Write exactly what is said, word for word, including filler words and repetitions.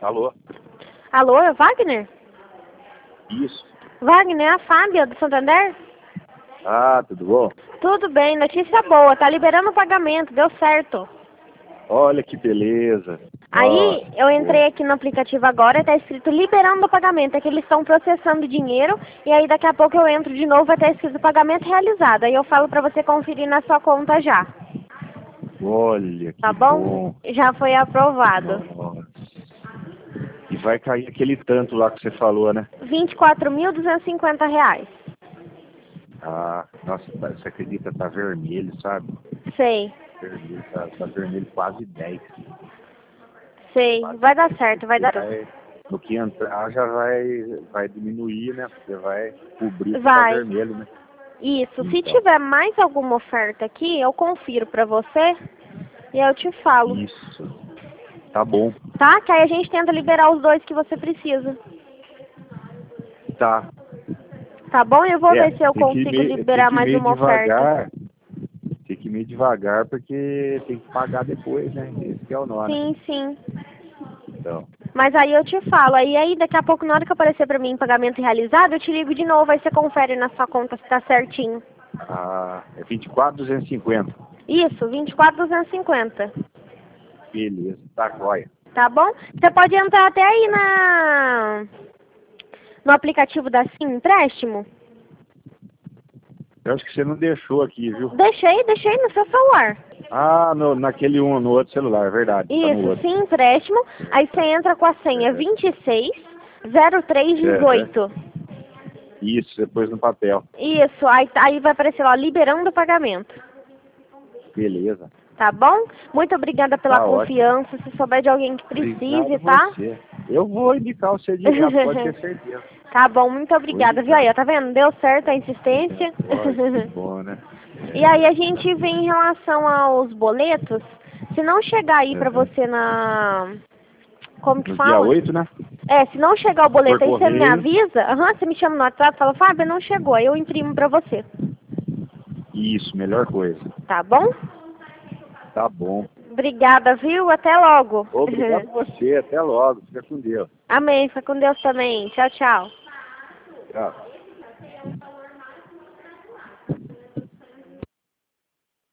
Alô? Alô, é o Wagner? Isso. Wagner, é a Fábia do Santander? Ah, tudo bom? Tudo bem, notícia boa, tá liberando o pagamento, deu certo. Olha que beleza. Aí Nossa, eu entrei bom. aqui no aplicativo agora e tá escrito liberando o pagamento, é que eles estão processando dinheiro e aí daqui a pouco eu entro de novo e vai estar escrito pagamento realizado. Aí eu falo pra você conferir na sua conta já, Olha tá que bom? bom. Já foi aprovado. Nossa. E vai cair aquele tanto lá que você falou, né? vinte e quatro mil duzentos e cinquenta reais. Ah, nossa, tá- você acredita, tá vermelho, sabe? Sei, Vermelho, tá, tá vermelho quase dez. sei, Quase vai dar dez. certo, vai Você dar. vai, no que entrar já vai, vai diminuir, né? Você vai cobrir o que tá Vai. vermelho, né? Isso, se Então, tiver mais alguma oferta aqui, eu confiro pra você e eu te falo, isso. Tá bom. tá? Que aí a gente tenta liberar os dois que você precisa, Tá. tá bom? Eu vou É, ver se eu tem que ir consigo meio, tem liberar que ir mais meio uma oferta. devagar. Tem que ir meio devagar porque tem que pagar depois, né? Esse que é o nó, né? Sim, sim. Então, Mas aí eu te falo, aí, aí daqui a pouco, na hora que aparecer pra mim pagamento realizado, eu te ligo de novo, aí você confere na sua conta se tá certinho. ah, é vinte e quatro mil duzentos e cinquenta. Isso, vinte e quatro mil duzentos e cinquenta. Beleza, tá jóia. Tá bom? Você pode entrar até aí na no aplicativo da Sim Empréstimo. Eu acho que você não deixou aqui, viu? Deixei, deixei no seu celular. Ah, no, naquele um, no outro celular, é verdade. Tá no Isso, outro. Sim Empréstimo. Aí você entra com a senha É, vinte e seis zero três é, é. dezoito. Isso, depois no papel. Isso, aí, aí vai aparecer lá, liberando o pagamento. Beleza. Tá bom? Muito obrigada pela Tá ótimo. confiança. Se souber de alguém que Obrigado precise, tá? você. Eu vou indicar você direto, pode ter certeza. Tá bom, muito Vou obrigada, viu indicar. aí? Tá vendo? Deu certo a insistência. Lógico, que bom, né? E aí a gente vê em relação aos boletos, se não chegar aí pra Uhum. você na... Como que No dia fala? oito, né? É, se não chegar o Por boleto aí, você me correio. avisa. Aham, você me chama no WhatsApp e fala, Fábio, não chegou. Aí eu imprimo pra você. Isso, melhor coisa. Tá bom? Tá bom. Obrigada, viu? Até logo. Obrigado a você. Até logo. Fica com Deus. Amém. Fica com Deus também. Tchau, tchau. Tchau.